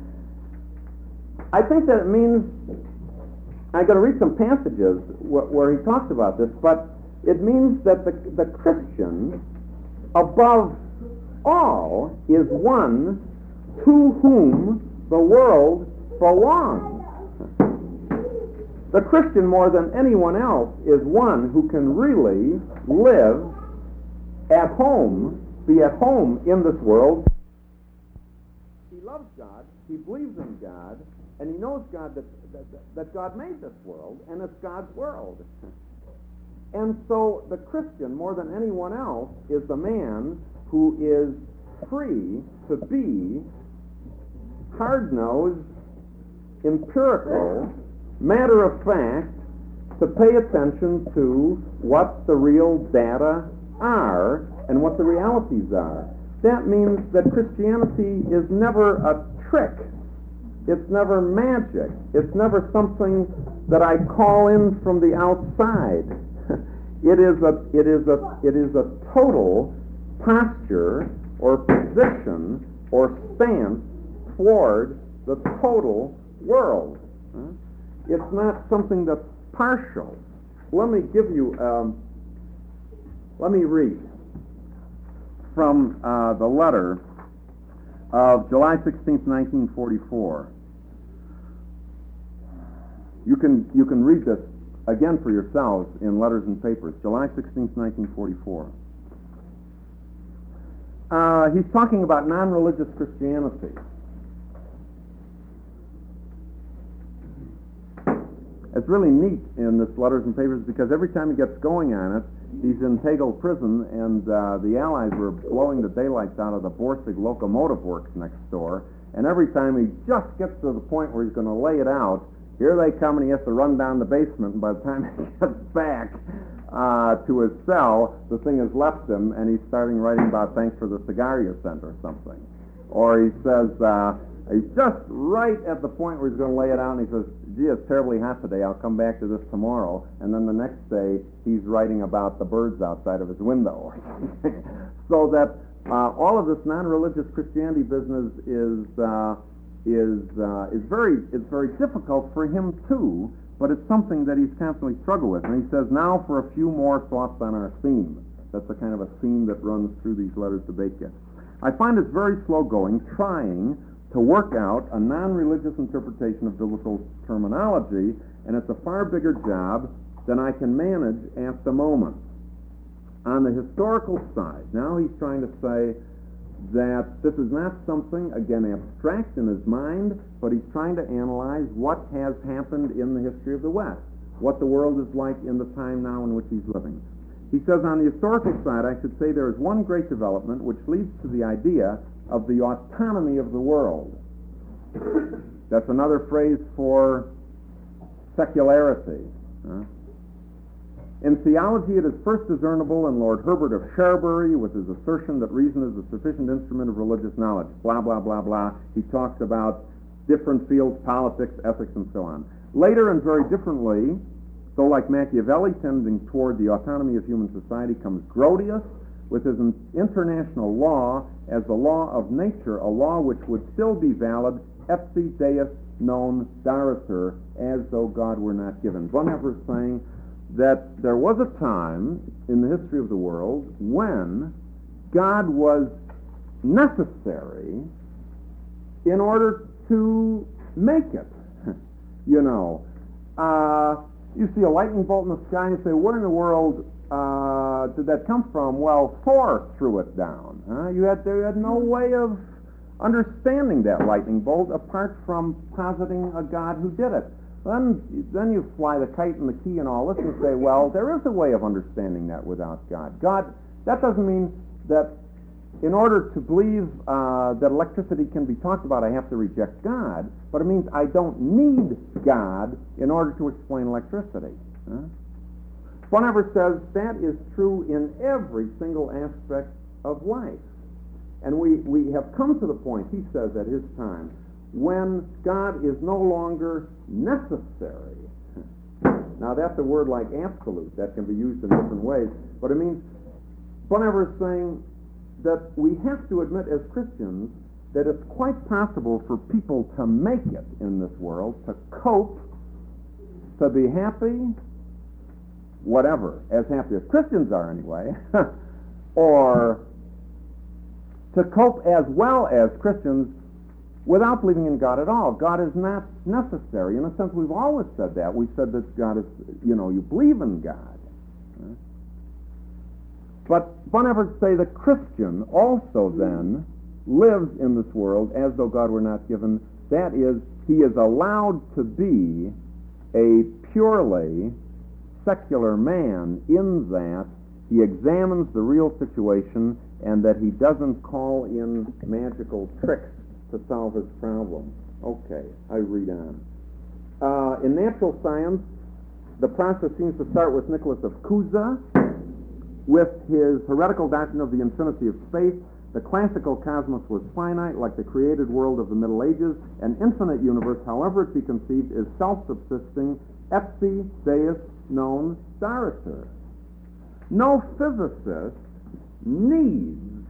I think that it means, I'm going to read some passages wh- where he talks about this, but it means that the, the Christian, above all, is one to whom the world belongs. The Christian, more than anyone else, is one who can really live at home, be at home in this world. He loves God, he believes in God, and he knows God that, that, that God made this world, and it's God's world. And so the Christian, more than anyone else, is the man who is free to be hard-nosed, empirical, matter-of-fact, to pay attention to what the real data are and what the realities are. That means that Christianity is never a trick. It's never magic. It's never something that I call in from the outside. It is a it is a it is a total posture or position or stance toward the total world. It's not something that's partial. Let me give you um, let me read from uh, the letter of July sixteenth, nineteen forty-four. You can you can read this again for yourselves in Letters and Papers, July sixteenth, nineteen forty-four. Uh, he's talking about non-religious Christianity. It's really neat in this Letters and Papers because every time he gets going on it, he's in Tegel prison, and uh, the Allies were blowing the daylights out of the Borsig locomotive works next door, and every time he just gets to the point where he's going to lay it out, here they come, and he has to run down the basement, and by the time he gets back uh, to his cell, the thing has left him, and he's starting writing about thanks for the cigar you sent or something. Or he says, uh, he's just right at the point where he's going to lay it out, and he says, gee, it's terribly hot today, I'll come back to this tomorrow. And then the next day, he's writing about the birds outside of his window or something. So that uh, all of this non-religious Christianity business is uh, is uh, is very is very difficult for him too, but it's something that he's constantly struggled with. And he says, now for a few more thoughts on our theme. That's the kind of a theme that runs through these letters to Bacon. I find it's very slow going, trying to work out a non-religious interpretation of biblical terminology, and it's a far bigger job than I can manage at the moment. On the historical side, now he's trying to say that this is not something, again, abstract in his mind, but he's trying to analyze what has happened in the history of the West, what the world is like in the time now in which he's living. He says, on the historical side, I should say there is one great development which leads to the idea of the autonomy of the world. That's another phrase for secularity. Huh? In theology, it is first discernible in Lord Herbert of Cherbury with his assertion that reason is a sufficient instrument of religious knowledge. Blah, blah, blah, blah. He talks about different fields, politics, ethics, and so on. Later, and very differently, so like Machiavelli tending toward the autonomy of human society, comes Grotius with his international law as the law of nature, a law which would still be valid epsi deus non daretur, as though God were not given. Bonhoeffer is saying that there was a time in the history of the world when God was necessary in order to make it. You know, uh, you see a lightning bolt in the sky and you say, where in the world uh, did that come from? Well, Thor threw it down. Huh? You had, you had no way of understanding that lightning bolt apart from positing a God who did it. Then, then you fly the kite and the key and all this and say, well, there is a way of understanding that without God. God, that doesn't mean that in order to believe uh, that electricity can be talked about, I have to reject God, but it means I don't need God in order to explain electricity. Huh? Bonhoeffer says that is true in every single aspect of life. And we, we have come to the point, he says at his time, when God is no longer necessary. Now that's a word like absolute that can be used in different ways, but it means, Bonhoeffer is saying that we have to admit as Christians that it's quite possible for people to make it in this world, to cope, to be happy, whatever, as happy as Christians are anyway, or to cope as well as Christians without believing in God at all. God is not necessary. In a sense, we've always said that. We said that God is, you know, you believe in God. Huh? But Bonhoeffer say the Christian also then lives in this world as though God were not given. That is, he is allowed to be a purely secular man in that he examines the real situation and that he doesn't call in magical tricks to solve his problem. Okay, I read on. Uh, in natural science, the process seems to start with Nicholas of Cusa, with his heretical doctrine of the infinity of space. The classical cosmos was finite, like the created world of the Middle Ages. An infinite universe, however it be conceived, is self-subsisting, epsi deus non daretur. No physicist needs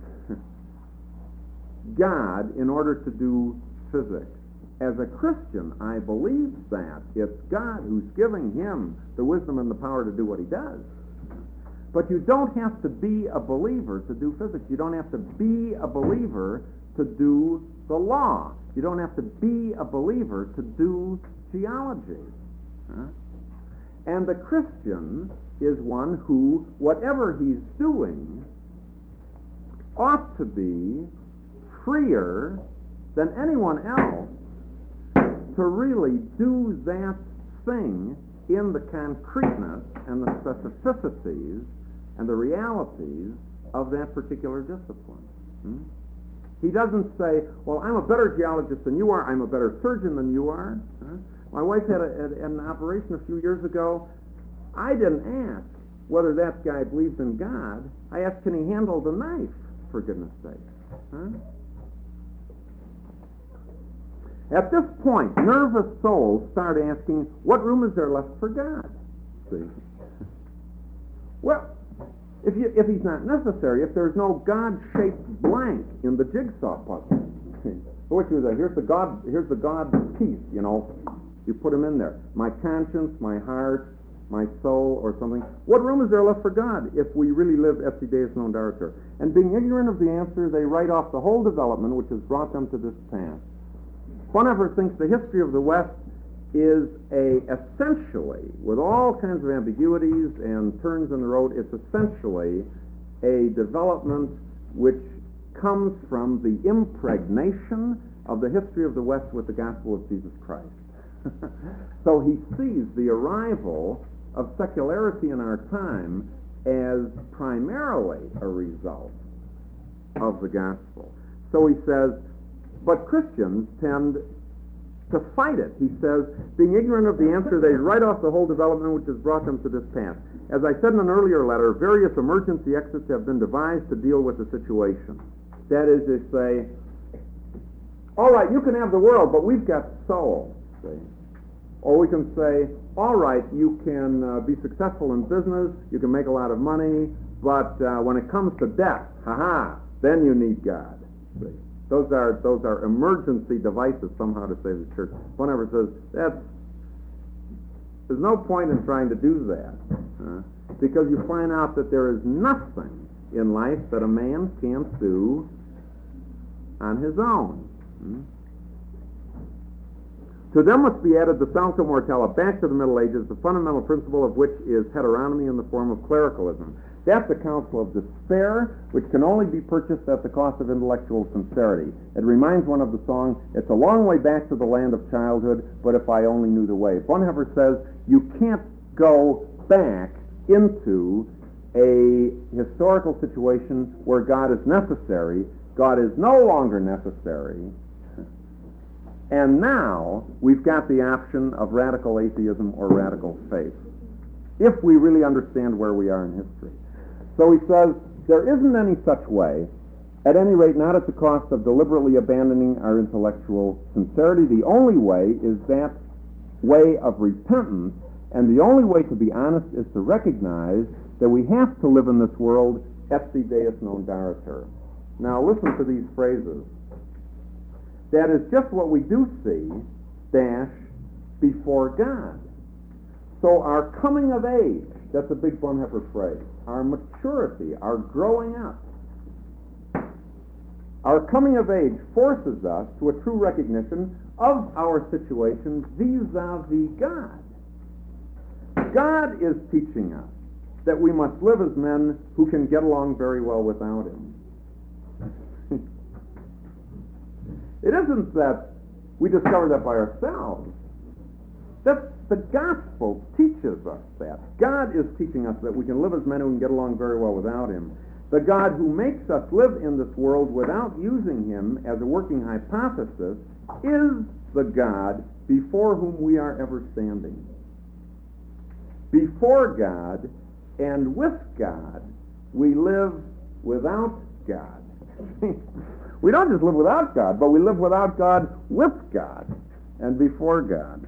God in order to do physics. As a Christian, I believe that it's God who's giving him the wisdom and the power to do what he does. But you don't have to be a believer to do physics. You don't have to be a believer to do the law. You don't have to be a believer to do geology. Huh? And the Christian is one who, whatever he's doing, ought to be freer than anyone else to really do that thing in the concreteness and the specificities and the realities of that particular discipline. Hmm? He doesn't say, well, I'm a better geologist than you are, I'm a better surgeon than you are. Huh? My wife had, a, had an operation a few years ago. I didn't ask whether that guy believes in God. I asked, can he handle the knife, for goodness sake? Huh? At this point, nervous souls start asking, what room is there left for God? See? Well, if, you, if he's not necessary, if there's no God-shaped blank in the jigsaw puzzle, which is a, here's the God, here's the God piece, you know, you put him in there. My conscience, my heart, my soul, or something. What room is there left for God if we really live epsi deus non daretur? And being ignorant of the answer, they write off the whole development which has brought them to this path. Bonhoeffer thinks the history of the West is a, essentially, with all kinds of ambiguities and turns in the road, it's essentially a development which comes from the impregnation of the history of the West with the gospel of Jesus Christ. So he sees the arrival of secularity in our time as primarily a result of the gospel. So he says, but Christians tend to fight it. He says, being ignorant of the answer, they write off the whole development which has brought them to this path. As I said in an earlier letter, various emergency exits have been devised to deal with the situation. That is to say, all right, you can have the world, but we've got soul. See? Or we can say, all right, you can uh, be successful in business, you can make a lot of money, but uh, when it comes to death, ha-ha, then you need God. See? Those are those are emergency devices somehow to save the church. Bonhoeffer says that's there's no point in trying to do that uh, because you find out that there is nothing in life that a man can't do on his own. Hmm? To them must be added the Sancta Mortella, back to the Middle Ages, the fundamental principle of which is heteronomy in the form of clericalism. That's the counsel of despair, which can only be purchased at the cost of intellectual sincerity. It reminds one of the song, it's a long way back to the land of childhood, but if I only knew the way. Bonhoeffer says you can't go back into a historical situation where God is necessary. God is no longer necessary. And now we've got the option of radical atheism or radical faith, if we really understand where we are in history. So he says, there isn't any such way, at any rate not at the cost of deliberately abandoning our intellectual sincerity. The only way is that way of repentance, and the only way to be honest is to recognize that we have to live in this world epsi deus non daretur. Now listen to these phrases. That is just what we do see, dash, before God. So our coming of age, that's a big Bonhoeffer phrase, our maturity, our growing up, our coming of age forces us to a true recognition of our situation vis-a-vis God. God is teaching us that we must live as men who can get along very well without Him. It isn't that we discover that by ourselves. That's the gospel teaches us that. God is teaching us that we can live as men who can get along very well without Him. The God who makes us live in this world without using Him as a working hypothesis is the God before whom we are ever standing. before God and with God. We live without God. We don't just live without God, but we live without God with God and before God.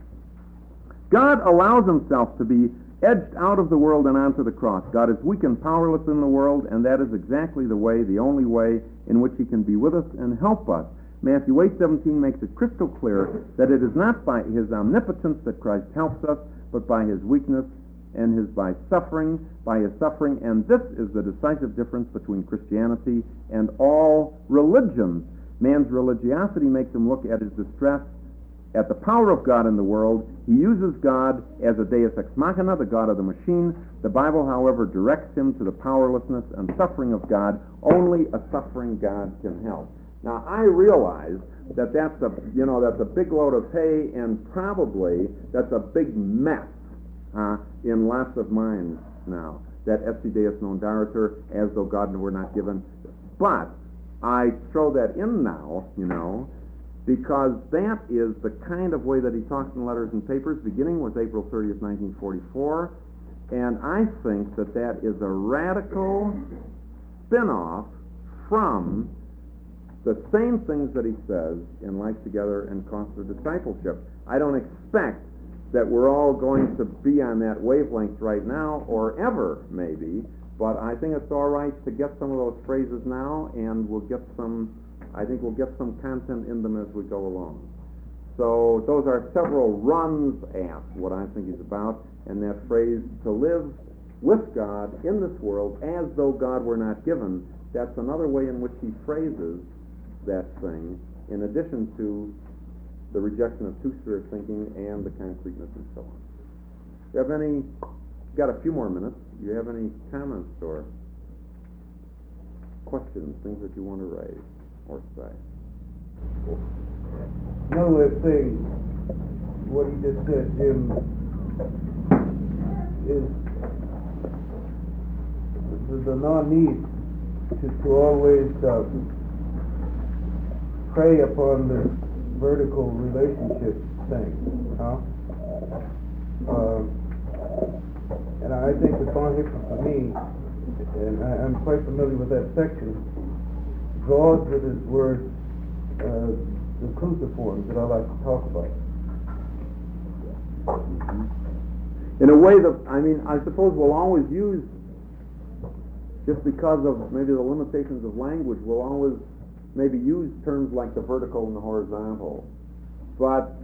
God allows himself to be edged out of the world and onto the cross. God is weak and powerless in the world, and that is exactly the way, the only way in which he can be with us and help us. Matthew eight seventeen makes it crystal clear that it is not by his omnipotence that Christ helps us, but by his weakness and his by suffering, by his suffering, and this is the decisive difference between Christianity and all religions. Man's religiosity makes him look at his distress, at the power of God in the world. He uses God as a deus ex machina, the God of the machine. The Bible, however, directs him to the powerlessness and suffering of God. Only a suffering God can help. Now, I realize that that's a, you know, that's a big load of hay, and probably that's a big mess uh, in lots of minds now, that esse Deus non daretur, as though God were not given. But I throw that in now, you know, because that is the kind of way that he talks in Letters and Papers, beginning with April thirtieth, nineteen forty-four, and I think that that is a radical spin-off from the same things that he says in Life Together and Cost of Discipleship. I don't expect that we're all going to be on that wavelength right now, or ever, maybe, but I think it's all right to get some of those phrases now, and we'll get some, I think we'll get some content in them as we go along. So those are several runs at what I think he's about, and that phrase, to live with God in this world as though God were not given, that's another way in which he phrases that thing, in addition to the rejection of two-spirit thinking and the concreteness and so on. Do you have any, got a few more minutes, do you have any comments or questions, things that you want to raise or say? Another thing, what he just said, Jim, is the, the non-need to, to always uh, prey upon this vertical relationship thing, huh? Uh, and I think the Bonhoeffer, for me, and I, I'm quite familiar with that section, draws with his words uh, the cruciforms that I like to talk about. Mm-hmm. In a way that, I mean, I suppose we'll always use, just because of maybe the limitations of language, we'll always maybe use terms like the vertical and the horizontal. But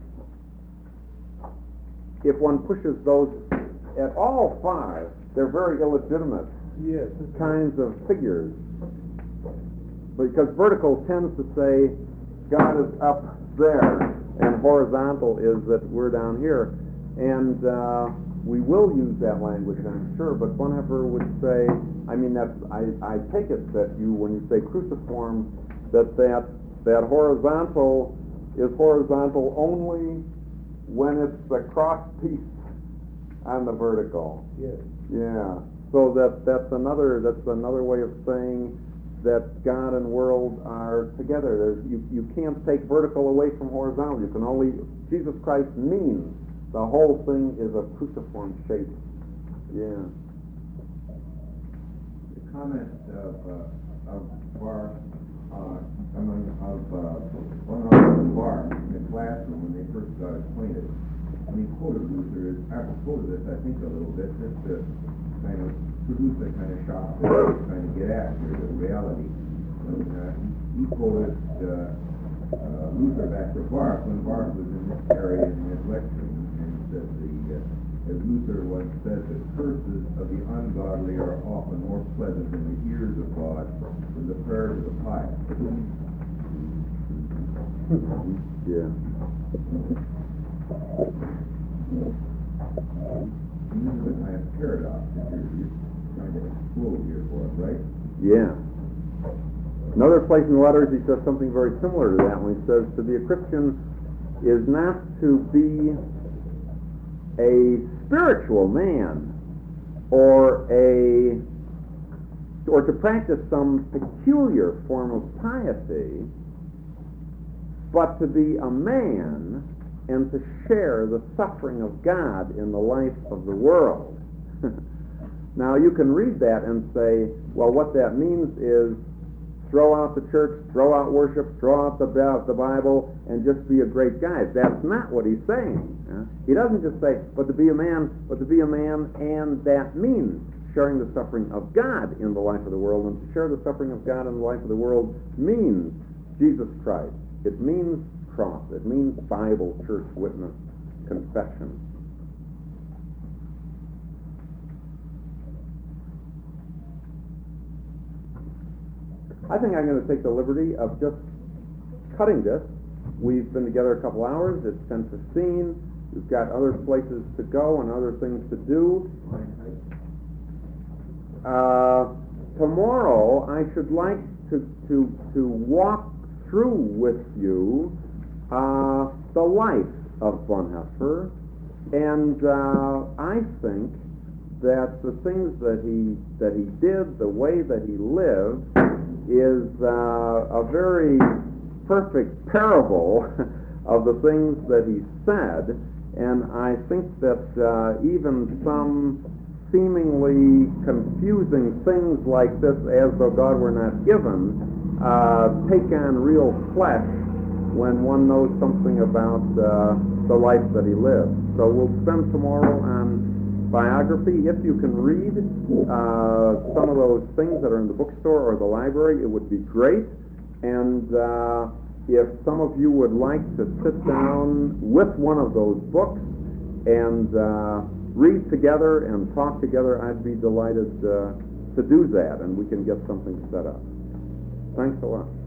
if one pushes those at all five, they're very illegitimate Yes. kinds of figures. Because vertical tends to say God is up there, and horizontal is that we're down here. And uh, we will use that language, I'm sure, but Bonhoeffer would say, I mean, that's, I, I take it that you, when you say cruciform, that that, that horizontal is horizontal only when it's the cross piece on the vertical. Yes. Yeah. So that that's another that's another way of saying that God and world are together. There's, you you can't take vertical away from horizontal. You can only, Jesus Christ means the whole thing is a cruciform shape. Yeah. The comment of uh, of Barr, uh, I mean of uh, one of Barr in the classroom when they first got acquainted. When he quoted Luther, apropos of this, I think a little bit, just to kind of produce a kind of shock that I was trying to get at here, the reality. And, uh, he quoted uh, uh, Luther back to Barth when Barth was in this area in his lecturing, and he said, the, uh, as Luther once said, the curses of the ungodly are often more pleasant in the ears of God than the prayers of the pious. Yeah. And this is a kind of paradox that you're, you're trying to explode here for us, right? Yeah. Another place in the letters he says something very similar to that when he says to be a Christian is not to be a spiritual man or a or to practice some peculiar form of piety, but to be a man and to share the suffering of God in the life of the world. Now, you can read that and say, well, what that means is throw out the church, throw out worship, throw out the, the Bible, and just be a great guy. That's not what he's saying. Uh, he doesn't just say, but to be a man, but to be a man, and that means sharing the suffering of God in the life of the world, and to share the suffering of God in the life of the world means Jesus Christ. It means cross. It means Bible, church, witness, confession. I think I'm going to take the liberty of just cutting this. We've been together a couple hours. It's ten fifteen. We've got other places to go and other things to do. Uh, tomorrow, I should like to, to, to walk through with you uh, the life of Bonhoeffer, and uh, I think that the things that he that he did, the way that he lived, is uh, a very perfect parable of the things that he said, and I think that uh, even some seemingly confusing things like this, as though God were not given, uh, take on real flesh when one knows something about uh, the life that he lived. So we'll spend tomorrow on biography. If you can read uh, some of those things that are in the bookstore or the library, it would be great. And uh, if some of you would like to sit down with one of those books and uh, read together and talk together, I'd be delighted uh, to do that, and we can get something set up. Thanks a lot.